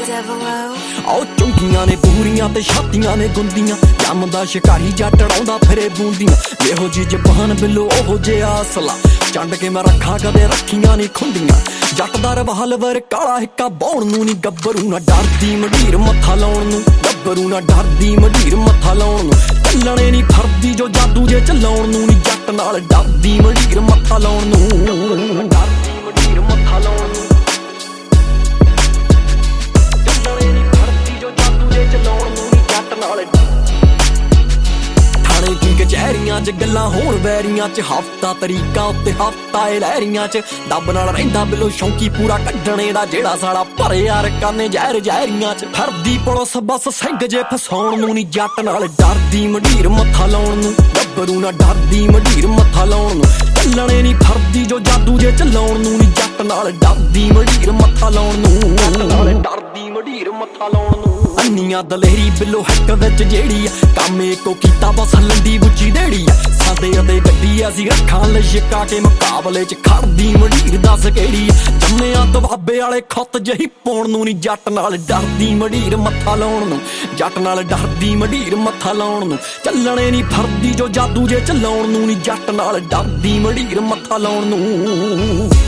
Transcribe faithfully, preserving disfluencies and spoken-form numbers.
ਉਹ ਚੁੰਗੀਆਂ ਨੇ ਪੂਰੀਆਂ ਤੇ ਛਾਤੀਆਂ ਨੇ ਗੁੰਦੀਆਂ ਜੰਮਦਾ ਸ਼ਿਕਾਰੀ ਜੱਟ ਡਾਉਂਦਾ ਫਿਰੇ ਬੂੰਦੀਆਂ ਇਹੋ ਜੀ ਜ਼ਬਾਨ ਬਿੱਲੋ ਉਹੋ ਜਿਹਾ ਅਸਲਾ ਚੰਡ ਕੇ ਮੈਂ ਰੱਖਾਂ ਕਦੇ ਰੱਖੀਆਂ ਨਹੀਂ ਖੁੰਡੀਆਂ ਜੱਟ ਦਾ ਰਿਵਾਲਵਰ ਕਾਲਾ ਹਿੱਕਾ ਬਾਉਣ ਨੂੰ ਨੀ ਗੱਭਰੂ ਨਾ ਡਰਦੀ ਮੰਡੀਰ ਮੱਥਾ ਲਾਉਣ ਨੂੰ ਗੱਭਰੂ ਨਾ ਡਰਦੀ ਮੰਡੀਰ ਮੱਥਾ ਲਾਉਣ ਨੂੰ ਚੱਲਣੇ ਨੀ ਫਰਦੀ ਜੋ ਜਾਦੂ ਜੇ ਚਲਾਉਣ ਨੂੰ ਨੀ ਜੱਟ ਨਾਲ ਡਰਦੀ ਮੰਡੀਰ ਮੱਥਾ ਲਾਉਣ ਨੂੰ ਡਰਦੀ ਮੰਡੀਰ ਮੱਥਾ ਲਾਉਣ ਨੂੰ ਚੱਲਣੇ ਨੀ ਫਰਦੀ ਜੋ ਜਾਦੂ ਜੇ ਚਲਾਉਣ ਨੂੰ ਨੀ ਜੱਟ ਨਾਲ ਥਾਣੇ ਕੀ ਕਚਹਿਰੀਆਂ ਚ ਗੱਲਾਂ ਹੋਣ ਵੈਰੀਆਂ ਚ ਹਫਤਾ ਤਰੀਕਾਂ ਉੱਤੇ ਹਫਤਾ ਏ ਲਹਿਰੀਆਂ ਚ ਦੱਬ ਨਾਲ ਰਹਿੰਦਾ ਬਿੱਲੋ ਸ਼ੌਂਕੀ ਪੂਰਾ ਕੱਢਣੇ ਦਾ ਜਿਹੜਾ ਸਾਲਾ ਭਰੇ ਯਾਰ ਕਾਨੇ ਜ਼ਹਿਰ ਜ਼ਹਿਰੀਆਂ ਚ ਫਿਰਦੀ ਪੁਲਿਸ ਬਸ ਸਿੰਘ ਜੇ ਫਸਾਉਣ ਨੂੰ ਨੀ ਜੱਟ ਨਾਲ ਡਰਦੀ ਮੰਡੀਰ ਮੱਥਾ ਲਾਉਣ ਨੂੰ ਗੱਭਰੂ ਨਾ ਡਰਦੀ ਮੰਡੀਰ ਮੱਥਾ ਲਾਉਣ ਨੂੰ ਚੱਲਣੇ ਨੀ ਫਰਦੀ ਜੋ ਜਾਦੂ ਜੇ ਚਲਾਉਣ ਨੂੰ ਨੀ ਜੱਟ ਨਾਲ ਡਰਦੀ ਮੰਡੀਰ ਮੱਥਾ ਲਾਉਣ ਨੂੰ ਨਾਲ ਡਰਦੀ ਮੰਡੀਰ ਮੱਥਾ ਲਾਉਣ ਨੂੰ ਅੰਨੀਆਂ ਦਲੇਰੀ ਬਿੱਲੋ ਹੱਕ ਵਿੱਚ ਜਿਹੜੀ ਆ ਕੰਮ ਇੱਕੋ ਕੀਤਾ ਬਸ ਲੰਡੀ ਬੁੱਚੀ ਦੇੜੀ ਆ ਸਾਦੇ ਅਤੇ ਗੱਡੀ ਅਸੀਂ ਰੱਖਾਂ ਲਈ ਛਿਕਾ ਕੇ ਮੁਕਾਬਲੇ ਚ ਖੜਦੀ ਮੰਡੀਰ ਦੱਸ ਕਿਹੜੀ ਆ ਜੰਮਿਆਂ ਦਵਾਬੇ ਵਾਲੇ ਖੁੱਤ ਜਹੀ ਪਾਉਣ ਨੂੰ ਨੀ ਜੱਟ ਨਾਲ ਡਰਦੀ ਮੰਡੀਰ ਮੱਥਾ ਲਾਉਣ ਨੂੰ ਜੱਟ ਨਾਲ ਡਰਦੀ ਮੰਡੀਰ ਮੱਥਾ ਲਾਉਣ ਨੂੰ ਚੱਲਣੇ ਨੀ ਫਰਦੀ ਜੋ ਜਾਦੂ ਜੇ ਚਲਾਉਣ ਨੂੰ ਨੀ ਜੱਟ ਨਾਲ ਡਰਦੀ ਮੰਡੀਰ ਮੱਥਾ ਲਾਉਣ ਨੂੰ